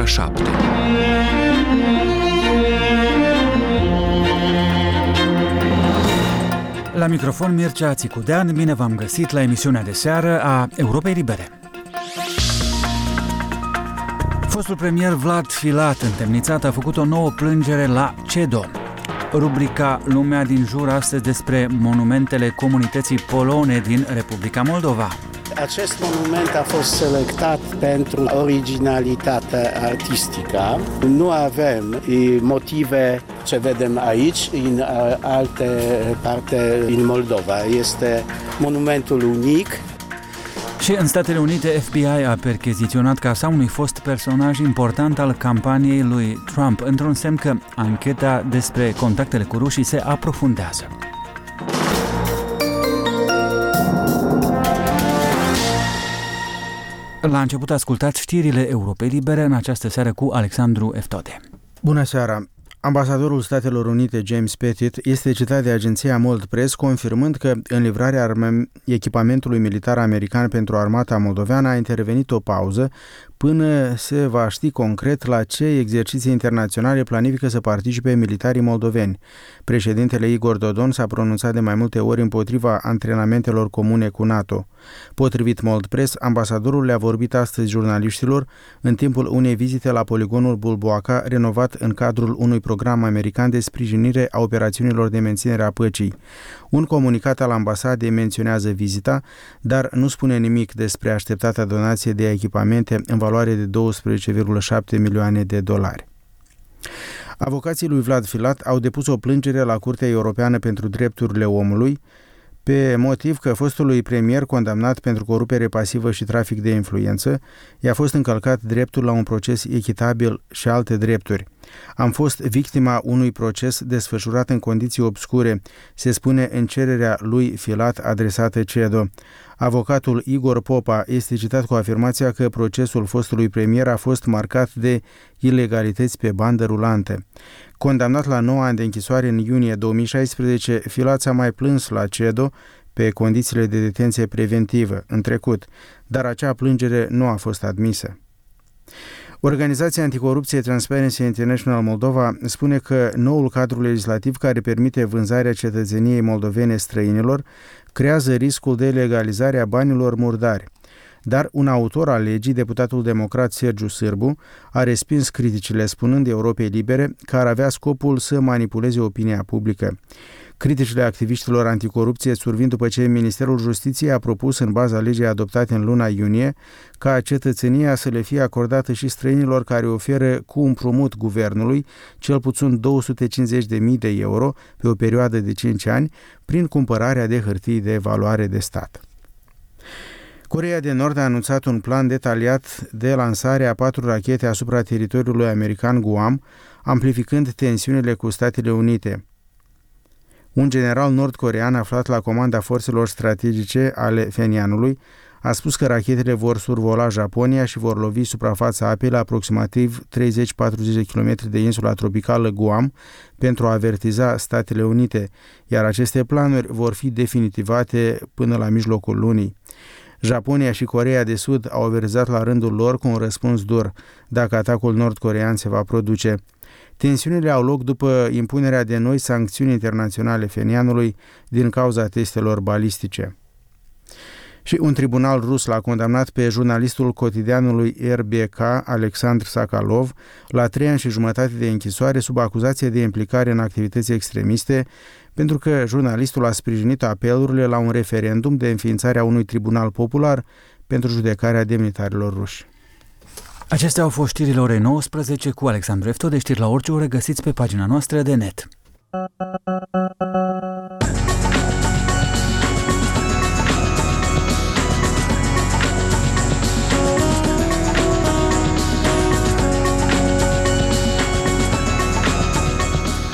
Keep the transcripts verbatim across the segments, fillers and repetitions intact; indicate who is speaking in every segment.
Speaker 1: ora șapte.
Speaker 2: La microfon Mircea Țicudean, bine v-am găsit la emisiunea de seară a Europei Libere. Fostul premier Vlad Filat, întemnițat, a făcut o nouă plângere la CEDO. Rubrica Lumea din jur astăzi despre monumentele comunității polone din Republica Moldova.
Speaker 3: Acest monument a fost selectat pentru originalitatea artistică. Nu avem motive ce vedem aici, în alte parte în Moldova. Este monumentul unic.
Speaker 2: Și în Statele Unite, F B I a percheziționat casa unui fost personaj important al campaniei lui Trump, într-un semn că ancheta despre contactele cu rușii se aprofundează. La început ascultați știrile Europei Libere în această seară cu Alexandru Eftode.
Speaker 4: Bună seara! Ambasadorul Statelor Unite, James Pettit, este citat de agenția Mold Press, confirmând că în livrarea arme- echipamentului militar american pentru armata moldoveană a intervenit o pauză până se va ști concret la ce exerciții internaționale planifică să participe militarii moldoveni. Președintele Igor Dodon s-a pronunțat de mai multe ori împotriva antrenamentelor comune cu NATO. Potrivit Mold Press, ambasadorul le-a vorbit astăzi jurnaliștilor în timpul unei vizite la poligonul Bulboaca, renovat în cadrul unui program american de sprijinire a operațiunilor de menținere a păcii. Un comunicat al ambasadei menționează vizita, dar nu spune nimic despre așteptata donație de echipamente în valoare de douăsprezece virgulă șapte milioane de dolari. Avocații lui Vlad Filat au depus o plângere la Curtea Europeană pentru Drepturile Omului pe motiv că fostului premier condamnat pentru corupere pasivă și trafic de influență i-a fost încălcat dreptul la un proces echitabil și alte drepturi. Am fost victima unui proces desfășurat în condiții obscure, se spune în cererea lui Filat adresată CEDO. Avocatul Igor Popa este citat cu afirmația că procesul fostului premier a fost marcat de ilegalități pe bandă rulantă. Condamnat la nouă ani de închisoare în iunie două mii șaisprezece, Filat s-a mai plâns la CEDO pe condițiile de detenție preventivă în trecut, dar acea plângere nu a fost admisă. Organizația anticorupție Transparency International Moldova spune că noul cadru legislativ care permite vânzarea cetățeniei moldovene străinilor creează riscul de legalizare a banilor murdari. Dar un autor al legii, deputatul democrat Sergiu Sârbu, a respins criticile, spunând Europei Libere că ar avea scopul să manipuleze opinia publică. Criticile activiștilor anticorupție survin după ce Ministerul Justiției a propus, în baza legii adoptate în luna iunie, ca cetățenia să le fie acordată și străinilor care oferă cu împrumut guvernului cel puțin două sute cincizeci de mii de euro pe o perioadă de cinci ani, prin cumpărarea de hârtii de valoare de stat. Coreea de Nord a anunțat un plan detaliat de lansare a patru rachete asupra teritoriului american Guam, amplificând tensiunile cu Statele Unite. Un general nord-corean aflat la comanda forțelor strategice ale Phenianului a spus că rachetele vor survola Japonia și vor lovi suprafața apei la aproximativ treizeci-patruzeci de kilometri de insula tropicală Guam pentru a avertiza Statele Unite, iar aceste planuri vor fi definitivate până la mijlocul lunii. Japonia și Coreea de Sud au avertizat la rândul lor cu un răspuns dur dacă atacul nord-corean se va produce. Tensiunile au loc după impunerea de noi sancțiuni internaționale Phenianului din cauza testelor balistice. Și un tribunal rus l-a condamnat pe jurnalistul cotidianului R B K, Alexandr Sakalov, la trei ani și jumătate de închisoare sub acuzație de implicare în activități extremiste, pentru că jurnalistul a sprijinit apelurile la un referendum de înființare a unui tribunal popular pentru judecarea demnitarilor ruși.
Speaker 2: Acestea au fost știrile orei nouăsprezece cu Alexandru Eftode. Știri la orice oră găsiți pe pagina noastră de net. Așadar,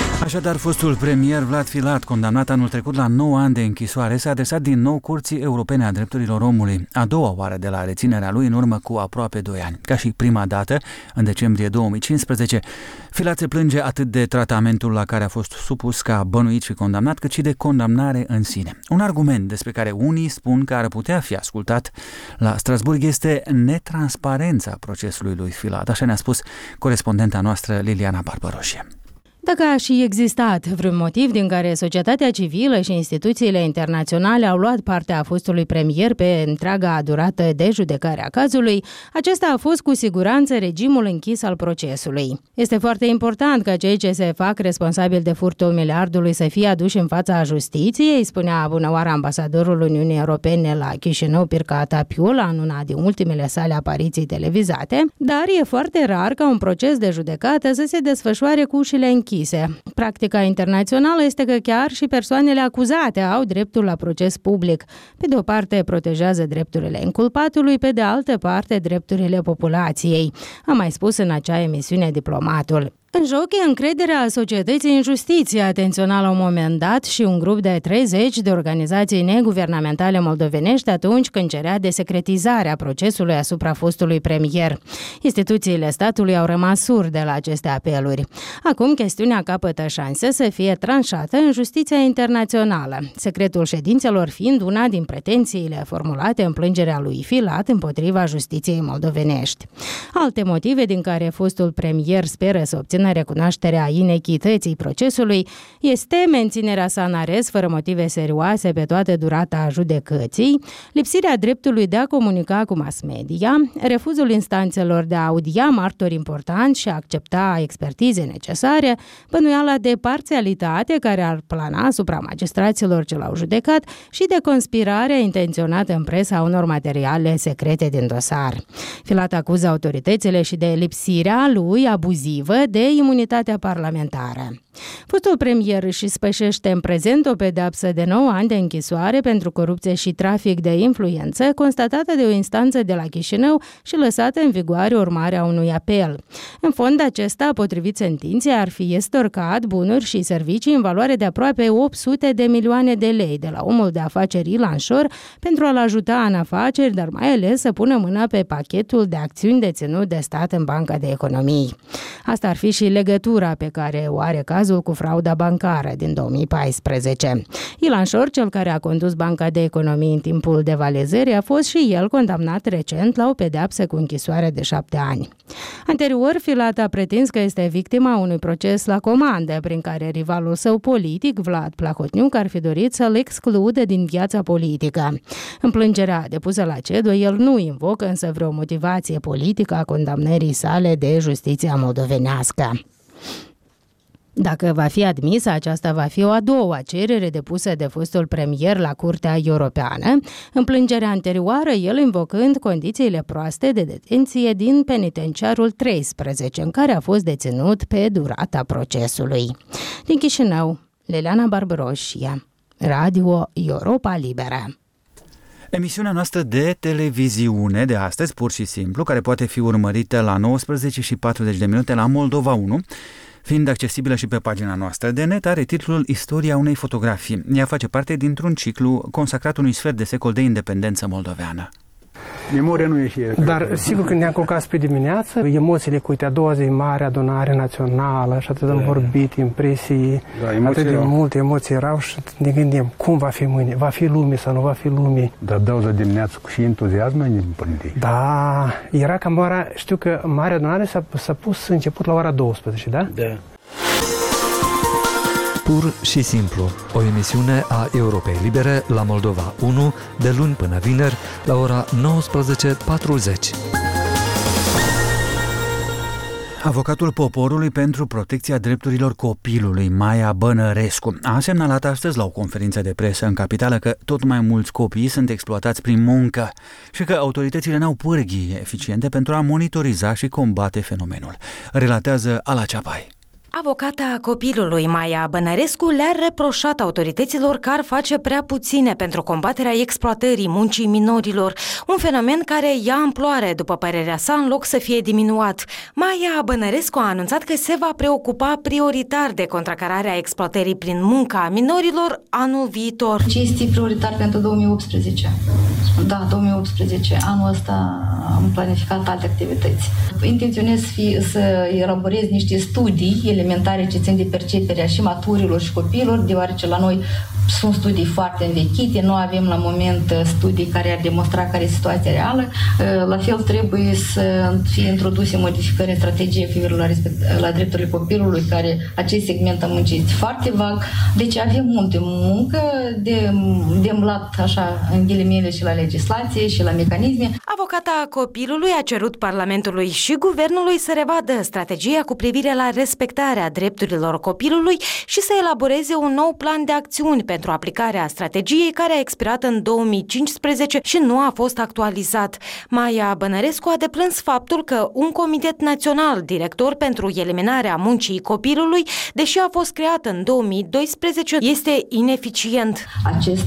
Speaker 2: Așadar, fostul premier Vlad Filat, condamnat anul trecut la nouă ani de închisoare, s-a adresat din nou Curții Europene a Drepturilor Omului, a doua oară de la reținerea lui în urmă cu aproape doi ani. Ca și prima dată, în decembrie două mii cincisprezece, Filat se plânge atât de tratamentul la care a fost supus ca bănuit și condamnat, cât și de condamnare în sine. Un argument despre care unii spun că ar putea fi ascultat la Strasburg este netransparența procesului lui Filat, așa ne-a spus corespondenta noastră Liliana Barbaroșie.
Speaker 1: Dacă a și existat vreun motiv din care societatea civilă și instituțiile internaționale au luat partea fostului premier pe întreaga durată de judecare a cazului, acesta a fost cu siguranță regimul închis al procesului. Este foarte important ca cei ce se fac responsabili de furtul miliardului să fie aduși în fața justiției, spunea bunăoară ambasadorul Uniunii Europene la Chișinău, Pirca Tapiula, în una din ultimele sale apariții televizate, dar e foarte rar ca un proces de judecată să se desfășoare cu ușile închise. Practica internațională este că chiar și persoanele acuzate au dreptul la proces public. Pe de o parte protejează drepturile inculpatului, pe de altă parte drepturile populației, a mai spus în acea emisiune diplomatul. În joc e încrederea societății în justiție, atenționa la un moment dat și un grup de treizeci de organizații neguvernamentale moldovenești atunci când cerea desecretizarea procesului asupra fostului premier. Instituțiile statului au rămas surde la aceste apeluri. Acum chestiunea capătă șanse să fie tranșată în justiția internațională, secretul ședințelor fiind una din pretențiile formulate în plângerea lui Filat împotriva justiției moldovenești. Alte motive din care fostul premier speră să obțină recunoașterea inechității procesului este menținerea sa în arest fără motive serioase pe toată durata judecății, lipsirea dreptului de a comunica cu mass media, refuzul instanțelor de a audia martori importanți și a accepta expertize necesare, bănuiala de parțialitate care ar plana asupra magistraților ce l-au judecat și de conspirare intenționată în presa unor materiale secrete din dosar. Filat acuză autoritățile și de lipsirea lui abuzivă de imunitatea parlamentară. Fostul premier își spășește în prezent o pedeapsă de nouă ani de închisoare pentru corupție și trafic de influență, constatată de o instanță de la Chișinău și lăsată în vigoare urmarea unui apel. În fond, acesta, potrivit sentinței, ar fi estorcat bunuri și servicii în valoare de aproape opt sute de milioane de lei de la omul de afaceri Ilan Șor pentru a-l ajuta în afaceri, dar mai ales să pună mâna pe pachetul de acțiuni deținut de stat în Banca de Economii. Asta ar fi și legătura pe care o are cazul cu frauda bancară din două mii paisprezece. Ilan Șor, cel care a condus Banca de Economii în timpul devalizării, a fost și el condamnat recent la o pedeapsă cu închisoare de șapte ani. Anterior, Filat a pretins că este victima unui proces la comandă, prin care rivalul său politic, Vlad Plahotniuc, ar fi dorit să-l exclude din viața politică. În plângerea depusă la C E D O, el nu invocă însă vreo motivație politică a condamnării sale de justiția moldovenească. Dacă va fi admisă, aceasta va fi o a doua cerere depusă de fostul premier la Curtea Europeană, în plângerea anterioară el invocând condițiile proaste de detenție din penitenciarul treisprezece, în care a fost deținut pe durata procesului. Din Chișinău, Liliana Barbaroșie, Radio Europa Liberă.
Speaker 2: Emisiunea noastră de televiziune de astăzi, pur și simplu, care poate fi urmărită la nouăsprezece și patruzeci de minute la Moldova unu, fiind accesibilă și pe pagina noastră de net, are titlul Istoria unei fotografii. Ea face parte dintr-un ciclu consacrat unui sfert de secol de independență moldoveană.
Speaker 5: Memoria nu e și el. Dar sigur când ne-am culcat spre dimineață, emoțiile, cu uite, a doua zi mare adunare națională și atât am vorbit, impresii, da, atât de erau. Multe emoții erau și ne gândim, cum va fi mâine, va fi lume sau nu va fi lume.
Speaker 6: Dar dau de dimineață cu și entuziasm ne împânti.
Speaker 5: Da, era cam ora, știu că mare adunare s-a, s-a pus început la ora douăsprezece, da?
Speaker 6: Da.
Speaker 7: Pur și simplu, o emisiune a Europei Libere la Moldova unu, de luni până vineri, la ora nouăsprezece patruzeci.
Speaker 2: Avocatul poporului pentru protecția drepturilor copilului, Maia Bănărescu, a semnalat astăzi la o conferință de presă în capitală că tot mai mulți copii sunt exploatați prin muncă și că autoritățile n-au pârghii eficiente pentru a monitoriza și combate fenomenul. Relatează Ala Ceapai.
Speaker 1: Avocata copilului Maia Bănărescu le-a reproșat autorităților că ar face prea puține pentru combaterea exploatării muncii minorilor, un fenomen care ia amploare, după părerea sa, în loc să fie diminuat. Maia Bănărescu a anunțat că se va preocupa prioritar de contracararea exploatării prin munca a minorilor anul viitor.
Speaker 8: Ce este prioritar pentru două mii optsprezece? Da, două mii optsprezece. Anul ăsta am planificat alte activități. Intenționez fi, să elaborez niște studii elementare ce țin de perceperea și maturilor și copiilor, deoarece la noi sunt studii foarte învechite, nu avem la moment studii care ar demonstra care e situația reală. La fel trebuie să fie introduse modificări în strategie cu privire la, respect, la drepturile copilului, care acest segment a muncii este foarte vag. Deci avem multe muncă de, de îmblat așa în ghilimele și la legislație și la mecanisme.
Speaker 1: Avocata copilului a cerut Parlamentului și Guvernului să revadă strategia cu privire la respectarea drepturilor copilului și să elaboreze un nou plan de acțiuni pentru aplicarea strategiei care a expirat în două mii cincisprezece și nu a fost actualizat. Maia Bănărescu a deplâns faptul că un comitet național director pentru eliminarea muncii copilului, deși a fost creat în două mii doisprezece, este ineficient.
Speaker 8: Acest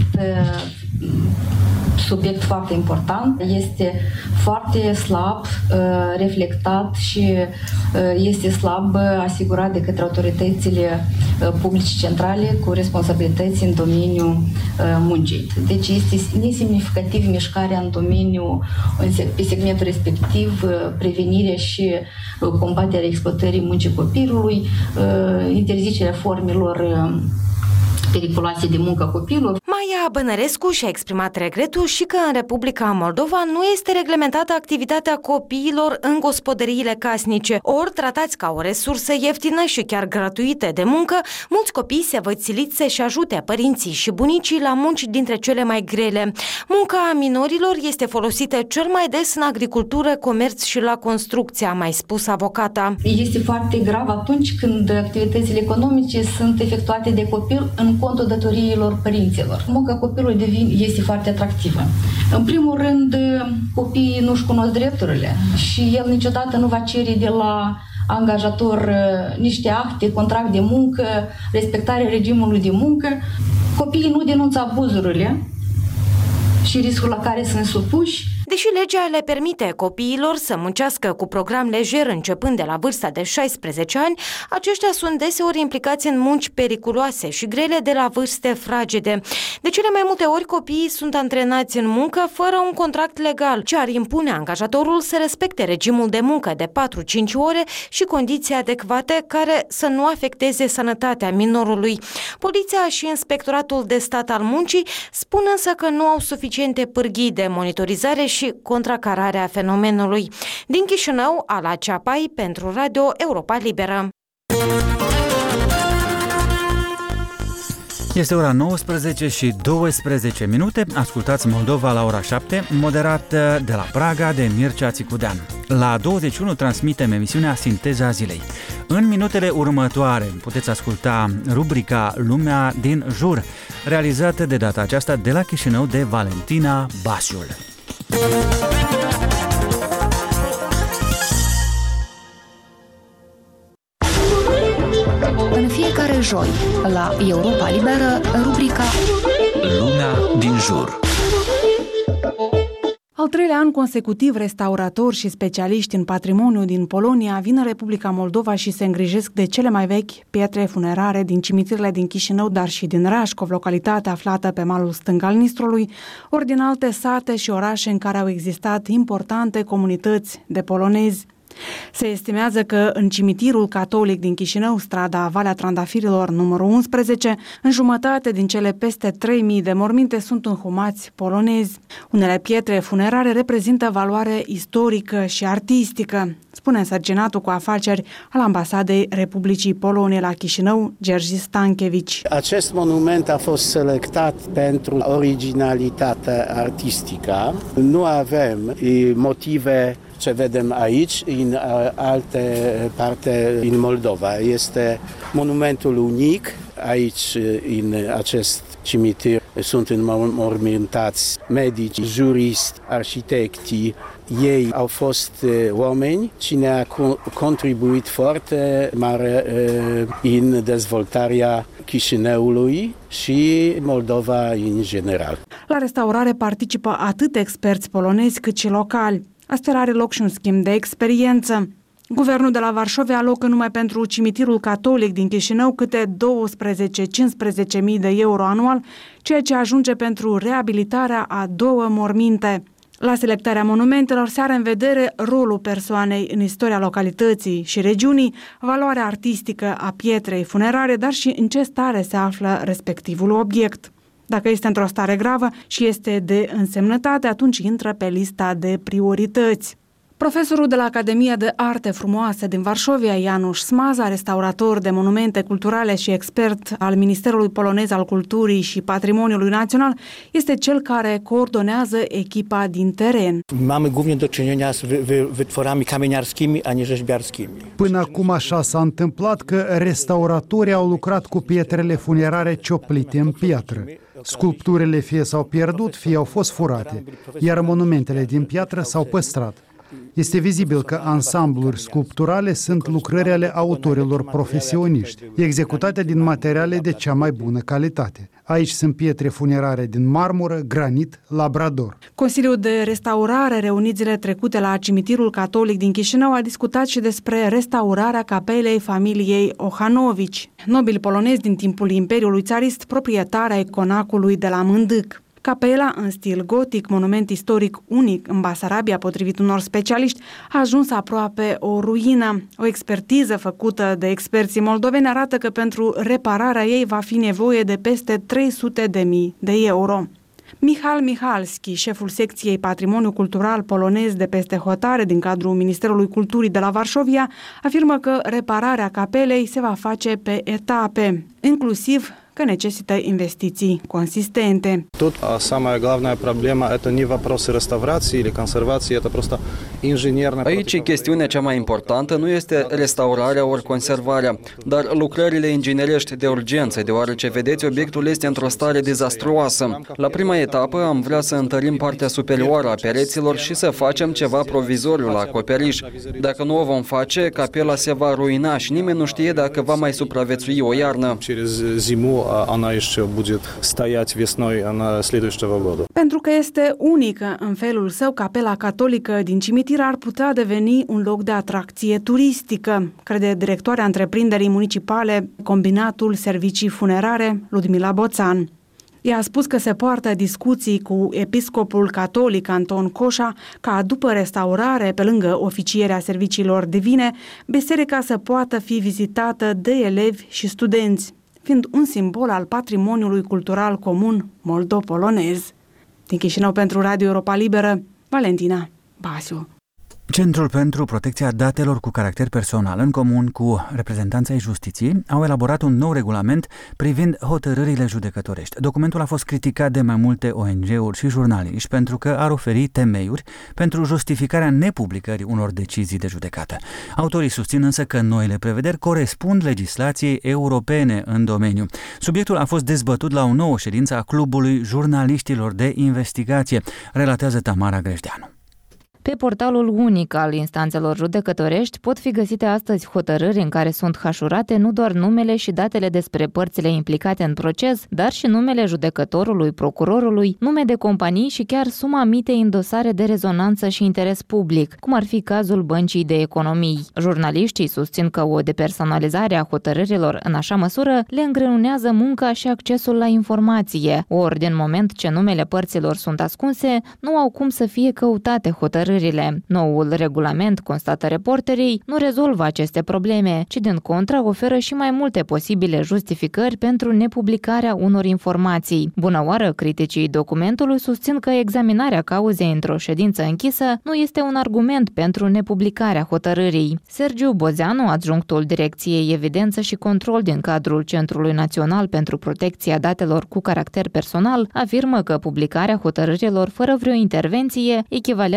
Speaker 8: subiect foarte important, este foarte slab reflectat și este slab asigurat de către autoritățile publice centrale cu responsabilități în domeniul muncii. Deci este nesemnificativ mișcarea în domeniul, pe segmentul respectiv, prevenirea și combaterea exploatării muncii copilului, interzicerea formelor periculoase de muncă copilului.
Speaker 1: Maia Bănărescu și-a exprimat regretul și că în Republica Moldova nu este reglementată activitatea copiilor în gospodăriile casnice. Ori tratați ca o resursă ieftină și chiar gratuită de muncă, mulți copii se văd siliți să-și ajute părinții și bunicii la munci dintre cele mai grele. Munca minorilor este folosită cel mai des în agricultură, comerț și la construcție, a mai spus avocata.
Speaker 8: Este foarte grav atunci când activitățile economice sunt efectuate de copil în contul datoriilor părinților. Munca copilului devine, este foarte atractivă. În primul rând, copiii nu-și cunosc drepturile și el niciodată nu va cere de la angajator niște acte, contract de muncă, respectarea regimului de muncă. Copiii nu denunță abuzurile și riscul la care sunt supuși.
Speaker 1: Deși legea le permite copiilor să muncească cu program lejer începând de la vârsta de șaisprezece ani, aceștia sunt deseori implicați în munci periculoase și grele de la vârste fragede. De cele mai multe ori copiii sunt antrenați în muncă fără un contract legal, ce ar impune angajatorul să respecte regimul de muncă de patru-cinci ore și condiții adecvate care să nu afecteze sănătatea minorului. Poliția și Inspectoratul de Stat al Muncii spun însă că nu au suficiente pârghii de monitorizare și și contracararea fenomenului. Din Chișinău, Ala Ceapai pentru Radio Europa Liberă.
Speaker 2: Este ora nouăsprezece și douăsprezece minute. Ascultați Moldova la ora șapte, moderat de la Praga de Mircea Țicudean. La douăzeci și unu transmitem emisiunea Sinteza Zilei. În minutele următoare puteți asculta rubrica Lumea din jur, realizată de data aceasta de la Chișinău de Valentina Basiul.
Speaker 9: În fiecare joi, la Europa Liberă, rubrica
Speaker 7: Lumea din jur.
Speaker 10: Al treilea an consecutiv, restauratori și specialiști în patrimoniu din Polonia vin în Republica Moldova și se îngrijesc de cele mai vechi pietre funerare din cimitirele din Chișinău, dar și din Rașcov, localitate aflată pe malul stâng al Nistrului, ori din alte sate și orașe în care au existat importante comunități de polonezi. Se estimează că în cimitirul catolic din Chișinău, strada Valea Trandafirilor numărul unsprezece, în jumătate din cele peste trei mii de morminte sunt înhumați polonezi. Unele pietre funerare reprezintă valoare istorică și artistică, spune însărcinatul cu afaceri al Ambasadei Republicii Polone la Chișinău, Gerzi Stankevici.
Speaker 3: Acest monument a fost selectat pentru originalitatea artistică. Nu avem motive ce vedem aici, în alte parte în Moldova. Este monumentul unic. Aici, în acest cimitir, sunt înmormântați medici, juriști, arhitecți. Ei au fost oameni cine a contribuit foarte mare în dezvoltarea Chișinăului și Moldova în general.
Speaker 10: La restaurare participă atât experți polonezi cât și locali. Astfel are loc și un schimb de experiență. Guvernul de la Varșovia alocă numai pentru cimitirul catolic din Chișinău câte douăsprezece-cincisprezece mii de euro anual, ceea ce ajunge pentru reabilitarea a două morminte. La selectarea monumentelor se are în vedere rolul persoanei în istoria localității și regiunii, valoarea artistică a pietrei funerare, dar și în ce stare se află respectivul obiect. Dacă este într-o stare gravă și este de însemnătate, atunci intră pe lista de priorități. Profesorul de la Academia de Arte Frumoase din Varșovia, Janusz Smaza, restaurator de monumente culturale și expert al Ministerului Polonez al Culturii și Patrimoniului Național, este cel care coordonează echipa din teren.
Speaker 11: Mamy głównie do czynienia z wytworami kamieniarskimi, a nie rzeźbiarskimi.
Speaker 12: Până acum așa s-a întâmplat că restauratorii au lucrat cu pietrele funerare cioplite în piatră. Sculpturile fie s-au pierdut, fie au fost furate, iar monumentele din piatră s-au păstrat. Este vizibil că ansambluri sculpturale sunt lucrări ale autorilor profesioniști, executate din materiale de cea mai bună calitate. Aici sunt pietre funerare din marmură, granit, labrador.
Speaker 10: Consiliul de Restaurare, reunit zilele trecute la cimitirul catolic din Chișinău, a discutat și despre restaurarea capelei familiei Ohanovici, nobili polonezi din timpul Imperiului Țarist, proprietari ai conacului de la Mândâc. Capela, în stil gotic, monument istoric unic în Basarabia, potrivit unor specialiști, a ajuns aproape o ruină. O expertiză făcută de experții moldoveni arată că pentru repararea ei va fi nevoie de peste trei sute de mii de euro. Michal Michalski, șeful secției Patrimoniu Cultural Polonez de peste hotare din cadrul Ministerului Culturii de la Varșovia, afirmă că repararea capelei se va face pe etape, inclusiv că necesită investiții consistente.
Speaker 13: Тут самая главная проблема это не вопросы реставрации или консервации, это просто инженерная.
Speaker 14: Aici chestiunea cea mai importantă nu este restaurarea ori conservarea, dar lucrările inginerești de urgență, deoarece vedeți obiectul este într-o stare dezastruoasă. La prima etapă am vrea să întărim partea superioară a pereților și să facem ceva provizoriu la acoperiș. Dacă nu o vom face, capela se va ruina și nimeni nu știe dacă va mai supraviețui o iarnă.
Speaker 13: Она еще будет стоять весной на следующего года.
Speaker 10: Pentru că este unică în felul său, capela catolică din cimitir ar putea deveni un loc de atracție turistică, crede directoarea întreprinderii municipale Combinatul Servicii Funerare, Ludmila Boțan. Ea a spus că se poartă discuții cu episcopul catolic Anton Coșa ca după restaurare, pe lângă oficierea serviciilor divine, biserica să poată fi vizitată de elevi și studenți, fiind un simbol al patrimoniului cultural comun moldo-polonez. Din Chișinău pentru Radio Europa Liberă, Valentina Basiu.
Speaker 2: Centrul pentru protecția datelor cu caracter personal, în comun cu reprezentanța ai justiției, au elaborat un nou regulament privind hotărârile judecătorești. Documentul a fost criticat de mai multe O N G-uri și jurnaliști pentru că ar oferi temeiuri pentru justificarea nepublicării unor decizii de judecată. Autorii susțin însă că noile prevederi corespund legislației europene în domeniu. Subiectul a fost dezbătut la o nouă ședință a Clubului Jurnaliștilor de Investigație, relatează Tamara Grejdeanu.
Speaker 15: Pe portalul unic al instanțelor judecătorești pot fi găsite astăzi hotărâri în care sunt hașurate nu doar numele și datele despre părțile implicate în proces, dar și numele judecătorului, procurorului, nume de companii și chiar suma mitei în dosare de rezonanță și interes public, cum ar fi cazul Băncii de Economii. Jurnaliștii susțin că o depersonalizare a hotărârilor în așa măsură le îngreunează munca și accesul la informație, ori din moment ce numele părților sunt ascunse, nu au cum să fie căutate hotărâri. Noul regulament, constată reporterii, nu rezolvă aceste probleme, ci din contră oferă și mai multe posibile justificări pentru nepublicarea unor informații. Bună oară, criticii documentului susțin că examinarea cauzei într-o ședință închisă nu este un argument pentru nepublicarea hotărârii. Sergiu Bozeanu, adjunctul Direcției Evidență și Control din cadrul Centrului Național pentru Protecția Datelor cu caracter personal, afirmă că publicarea hotărârilor fără vreo intervenție echivalează cu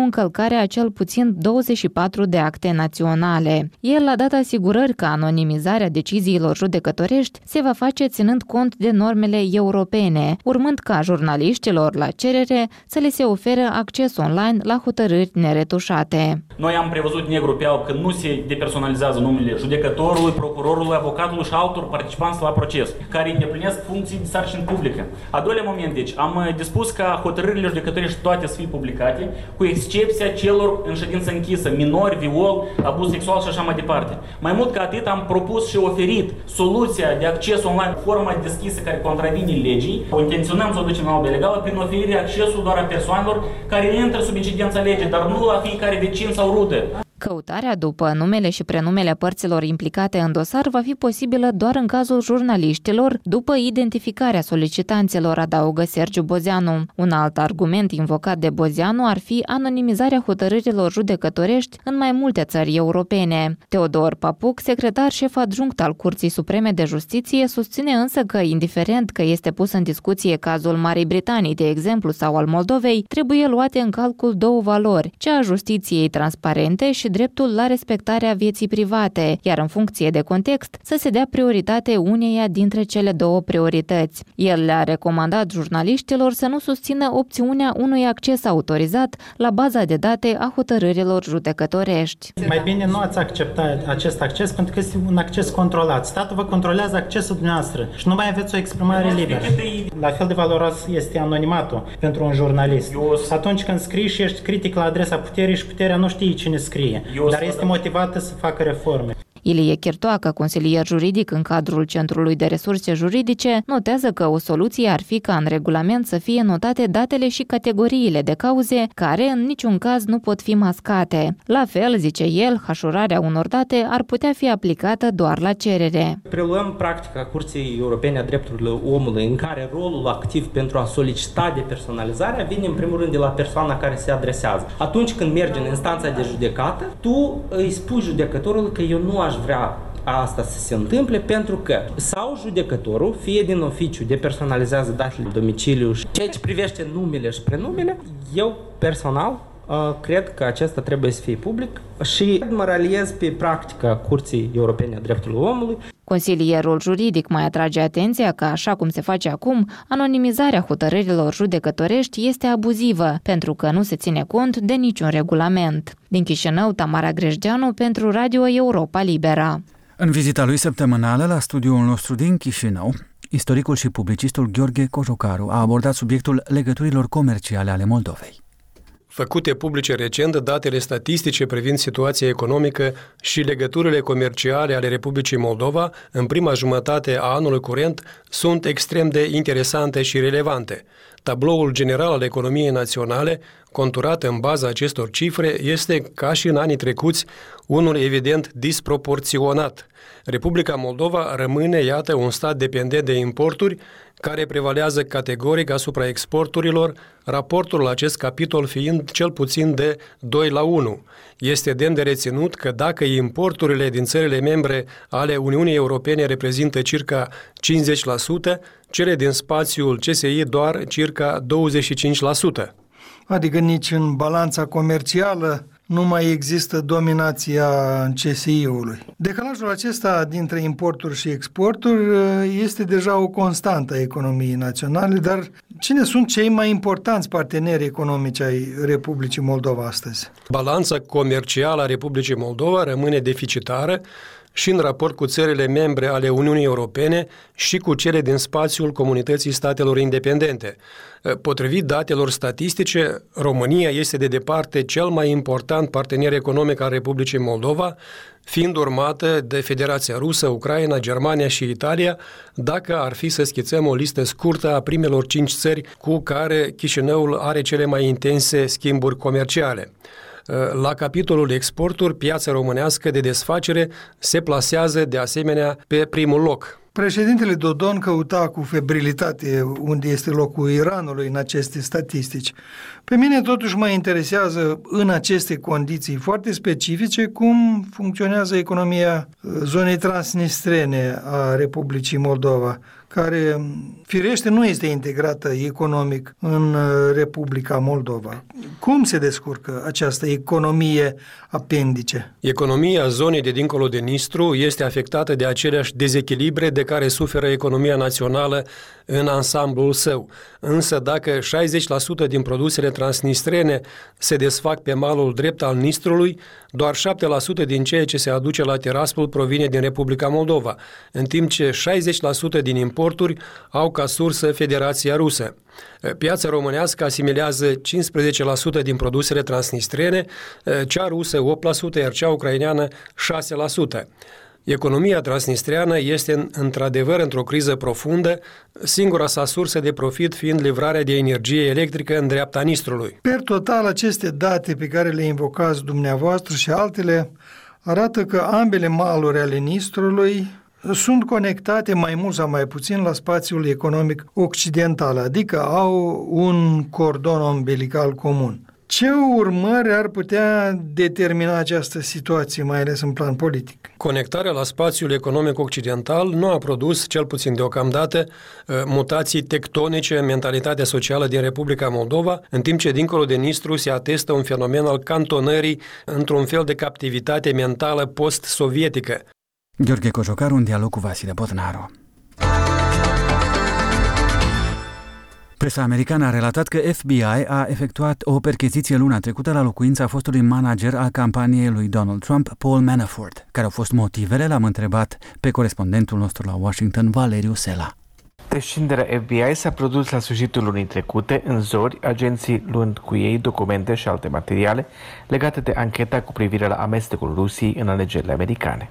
Speaker 15: încălcare a cel puțin douăzeci și patru de acte naționale. El a dat asigurări că anonimizarea deciziilor judecătorești se va face ținând cont de normele europene, urmând ca jurnaliștilor la cerere să le se ofere acces online la hotărâri neretușate.
Speaker 16: Noi am prevăzut negru pe alb că nu se depersonalizează numele judecătorului, procurorului, avocatului și altor participanți la proces, care îndeplinesc funcții de sarcină publică. A doilea moment, deci, am dispus ca hotărârile judecătorești toate să fie publicate, cu excepția celor în ședință închisă, minori, viol, abuz sexual și așa mai departe. Mai mult ca atât, am propus și oferit soluția de acces online, forma deschisă care contravine legii. O intenționăm să o ducem la albă legală prin oferirea accesul doar a persoanelor care intră sub incidența legii, dar nu la fiecare vecin sau rudă.
Speaker 15: Căutarea după numele și prenumele părților implicate în dosar va fi posibilă doar în cazul jurnaliștilor, după identificarea solicitanților, adaugă Sergiu Bozeanu. Un alt argument invocat de Bozeanu ar fi anonimizarea hotărârilor judecătorești în mai multe țări europene. Teodor Papuc, secretar șef adjunct al Curții Supreme de Justiție, susține însă că, indiferent că este pus în discuție cazul Marii Britanii, de exemplu, sau al Moldovei, trebuie luate în calcul două valori, cea a justiției transparente și dreptul la respectarea vieții private, iar în funcție de context să se dea prioritate uneia dintre cele două priorități. El le-a recomandat jurnaliștilor să nu susțină opțiunea unui acces autorizat la baza de date a hotărârilor judecătorești.
Speaker 17: Mai bine nu ați accepta acest acces pentru că este un acces controlat. Statul vă controlează accesul dumneavoastră și nu mai aveți o exprimare liberă. La fel de valoros este anonimatul pentru un jurnalist. Atunci când scrii și ești critic la adresa puterii și puterea nu știe cine scrie. Dar este motivată să facă reforme.
Speaker 15: Ilie Chirtoacă, consilier juridic în cadrul Centrului de Resurse Juridice, notează că o soluție ar fi ca în regulament să fie notate datele și categoriile de cauze care în niciun caz nu pot fi mascate. La fel, zice el, hașurarea unor date ar putea fi aplicată doar la cerere.
Speaker 18: Preluăm practica Curții Europene a Drepturilor Omului, în care rolul activ pentru a solicita depersonalizarea vine în primul rând de la persoana care se adresează. Atunci când mergi în instanța de judecată, tu îi spui judecătorului că eu nu aș vrea asta să se întâmple pentru că sau judecătorul, fie din oficiu, depersonalizează datele de domiciliu și ceea ce privește numele și prenumele, eu personal cred că acesta trebuie să fie public și mă raliez pe practica Curții Europene a Drepturilor Omului.
Speaker 15: Consilierul juridic mai atrage atenția că, așa cum se face acum, anonimizarea hotărârilor judecătorești este abuzivă, pentru că nu se ține cont de niciun regulament. Din Chișinău, Tamara Grejdeanu pentru Radio Europa Liberă.
Speaker 2: În vizita lui săptămânală la studioul nostru din Chișinău, istoricul și publicistul Gheorghe Cojocaru a abordat subiectul legăturilor comerciale ale Moldovei.
Speaker 19: Făcute publice recent, datele statistice privind situația economică și legăturile comerciale ale Republicii Moldova în prima jumătate a anului curent sunt extrem de interesante și relevante. Tabloul general al economiei naționale, conturat în baza acestor cifre, este, ca și în anii trecuți, unul evident disproporționat. Republica Moldova rămâne, iată, un stat dependent de importuri, care prevalează categoric asupra exporturilor, raportul la acest capitol fiind cel puțin de doi la unu. Este demn de reținut că dacă importurile din țările membre ale Uniunii Europene reprezintă circa cincizeci la sută, cele din spațiul C S I doar circa douăzeci și cinci la sută.
Speaker 20: Adică nici în balanța comercială nu mai există dominația C S I-ului. Decalajul acesta dintre importuri și exporturi este deja o constantă a economiei naționale, dar cine sunt cei mai importanți parteneri economici ai Republicii Moldova astăzi?
Speaker 19: Balanța comercială a Republicii Moldova rămâne deficitară și în raport cu țările membre ale Uniunii Europene și cu cele din spațiul Comunității Statelor Independente. Potrivit datelor statistice, România este de departe cel mai important partener economic al Republicii Moldova, fiind urmată de Federația Rusă, Ucraina, Germania și Italia, dacă ar fi să schițăm o listă scurtă a primelor cinci țări cu care Chișinăul are cele mai intense schimburi comerciale. La capitolul exporturi, piața românească de desfacere se plasează de asemenea pe primul loc.
Speaker 20: Președintele Dodon căuta cu febrilitate unde este locul Iranului în aceste statistici. Pe mine totuși mă interesează în aceste condiții foarte specifice cum funcționează economia zonei transnistrene a Republicii Moldova, care firește nu este integrată economic în Republica Moldova. Cum se descurcă această economie apendice?
Speaker 19: Economia zonei de dincolo de Nistru este afectată de aceleași dezechilibre de care suferă economia națională în ansamblul său. Însă dacă șaizeci la sută din produsele transnistrene se desfac pe malul drept al Nistrului, doar șapte la sută din ceea ce se aduce la Tiraspol provine din Republica Moldova, în timp ce șaizeci la sută din importuri au ca sursă Federația Rusă. Piața românească asimilează cincisprezece la sută din produsele transnistrene, cea rusă opt la sută, iar cea ucraineană șase la sută. Economia transnistreană este într-adevăr într-o criză profundă, singura sa sursă de profit fiind livrarea de energie electrică în dreapta Nistrului.
Speaker 20: Per total, aceste date pe care le invocați dumneavoastră și altele arată că ambele maluri ale Nistrului sunt conectate mai mult sau mai puțin la spațiul economic occidental, adică au un cordon umbilical comun. Ce urmări ar putea determina această situație, mai ales în plan politic?
Speaker 19: Conectarea la spațiul economic occidental nu a produs, cel puțin deocamdată, mutații tectonice în mentalitatea socială din Republica Moldova, în timp ce dincolo de Nistru se atestă un fenomen al cantonării într-un fel de captivitate mentală post-sovietică.
Speaker 2: Gheorghe Cojocaru, un dialog cu Vasile Botnaru. Presa americană a relatat că F B I a efectuat o percheziție luna trecută la locuința fostului manager al campaniei lui Donald Trump, Paul Manafort. Care au fost motivele, l-am întrebat pe corespondentul nostru la Washington, Valeriu Sela.
Speaker 21: Descinderea F B I s-a produs la sfârșitul lunii trecute, în zori, agenții luând cu ei documente și alte materiale legate de ancheta cu privire la amestecul Rusiei în alegerile americane.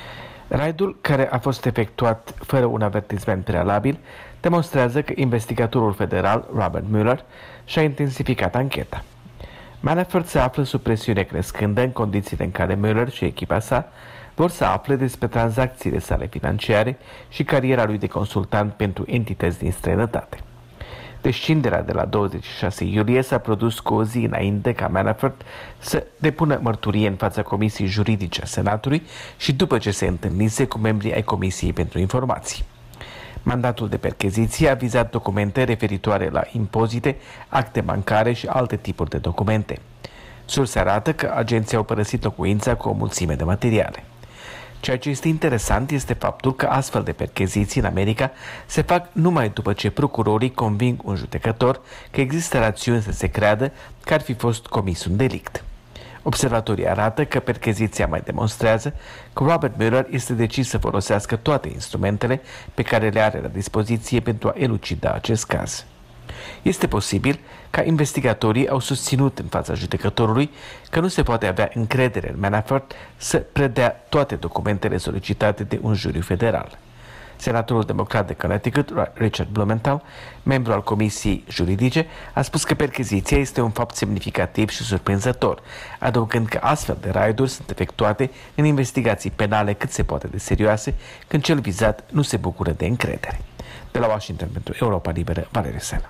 Speaker 21: Raidul, care a fost efectuat fără un avertisment prealabil, demonstrează că investigatorul federal Robert Mueller și-a intensificat ancheta. Manafort se află sub presiune crescândă în condițiile în care Mueller și echipa sa vor să afle despre tranzacțiile sale financiare și cariera lui de consultant pentru entități din străinătate. Descinderea de la douăzeci și șase iulie s-a produs cu o zi înainte ca Manafort să depună mărturie în fața Comisiei Juridice a Senatului și după ce se întâlnise cu membrii ai Comisiei pentru Informații. Mandatul de percheziție a vizat documente referitoare la impozite, acte bancare și alte tipuri de documente. Surse arată că agenții au părăsit locuința cu o mulțime de materiale. Ceea ce este interesant este faptul că astfel de percheziții în America se fac numai după ce procurorii conving un judecător că există rațiuni să se creadă că ar fi fost comis un delict. Observatorii arată că percheziția mai demonstrează că Robert Mueller este decis să folosească toate instrumentele pe care le are la dispoziție pentru a elucida acest caz. Este posibil ca investigatorii au susținut în fața judecătorului că nu se poate avea încredere în Manafort să predea toate documentele solicitate de un juriu federal. Senatorul democrat de Connecticut, Richard Blumenthal, membru al Comisiei Juridice, a spus că percheziția este un fapt semnificativ și surprinzător, adăugând că astfel de raiduri sunt efectuate în investigații penale cât se poate de serioase, când cel vizat nu se bucură de încredere. De la Washington pentru Europa Liberă, Valeriu Sela.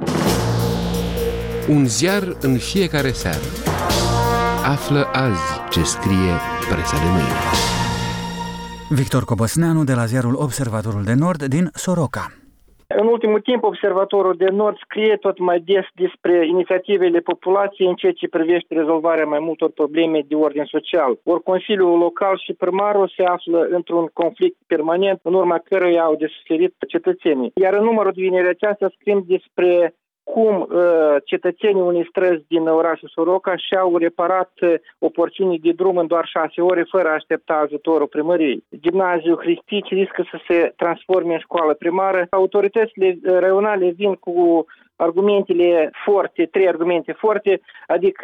Speaker 22: Un ziar în fiecare seară. Află azi ce scrie presa de mâine.
Speaker 2: Victor Cobăsneanu de la ziarul Observatorul de Nord din Soroca.
Speaker 23: În ultimul timp, Observatorul de Nord scrie tot mai des despre inițiativele populației în ceea ce privește rezolvarea mai multor probleme de ordin social. Ori Consiliul Local și primarul se află într-un conflict permanent, în urma căruia au de suferit cetățenii. Iar în numărul de vineri aceasta scriem despre cum uh, cetățenii unei străzi din orașul Soroca și-au reparat uh, o porțiune de drum în doar șase ore, fără a aștepta ajutorul primăriei. Gimnaziul Hristici riscă să se transforme în școală primară. Autoritățile raionale vin cu argumentele forte, trei argumente forte, adică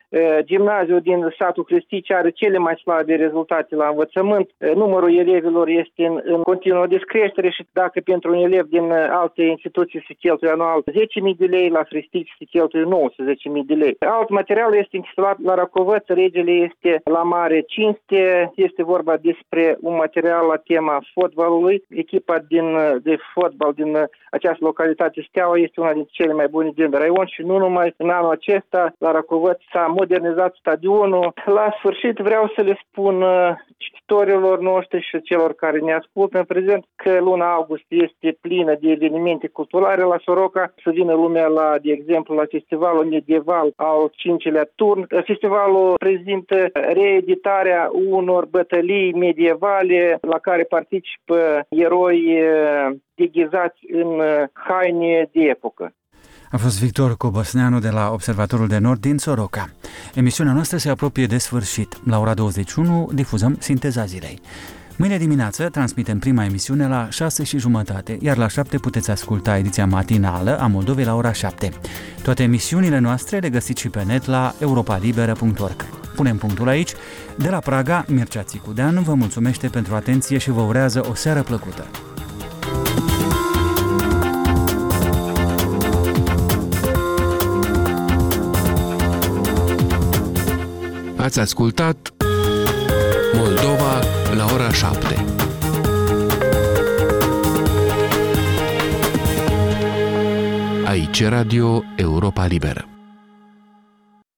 Speaker 23: Gimnaziul din satul Cristici are cele mai slabe rezultate la învățământ. Numărul elevilor este în, în continuă descreștere și dacă pentru un elev din alte instituții se cheltuie anual zece mii de lei, la Cristici se cheltuie nouăsprezece mii de lei. Alt material este intitulat La Racovăț, regele este la mare cinste. Este vorba despre un material la tema fotbalului. Echipa din, de fotbal din această localitate, Steaua, este una dintre cele mai bune din raion și nu numai. În anul acesta, la Racovăț s-a modernizat stadionul. La sfârșit vreau să le spun cititorilor noștri și celor care ne ascultă în prezent că luna august este plină de evenimente culturale la Soroca. Să vină lumea la, de exemplu, la festivalul medieval al cincilea turn. Festivalul prezintă reeditarea unor bătălii medievale la care participă eroi deghizați în haine de epocă.
Speaker 2: A fost Victor Cobosneanu de la Observatorul de Nord din Soroca. Emisiunea noastră se apropie de sfârșit. La ora douăzeci și unu difuzăm Sinteza Zilei. Mâine dimineață transmitem prima emisiune la șase și jumătate, iar la șapte puteți asculta ediția matinală a Moldovei la ora șapte. Toate emisiunile noastre le găsiți și pe net la europa liberă punct org. Punem punctul aici. De la Praga, Mircea Țicudean vă mulțumește pentru atenție și vă urează o seară plăcută.
Speaker 22: Ați ascultat Moldova la ora șapte. Aici Radio Europa Liberă.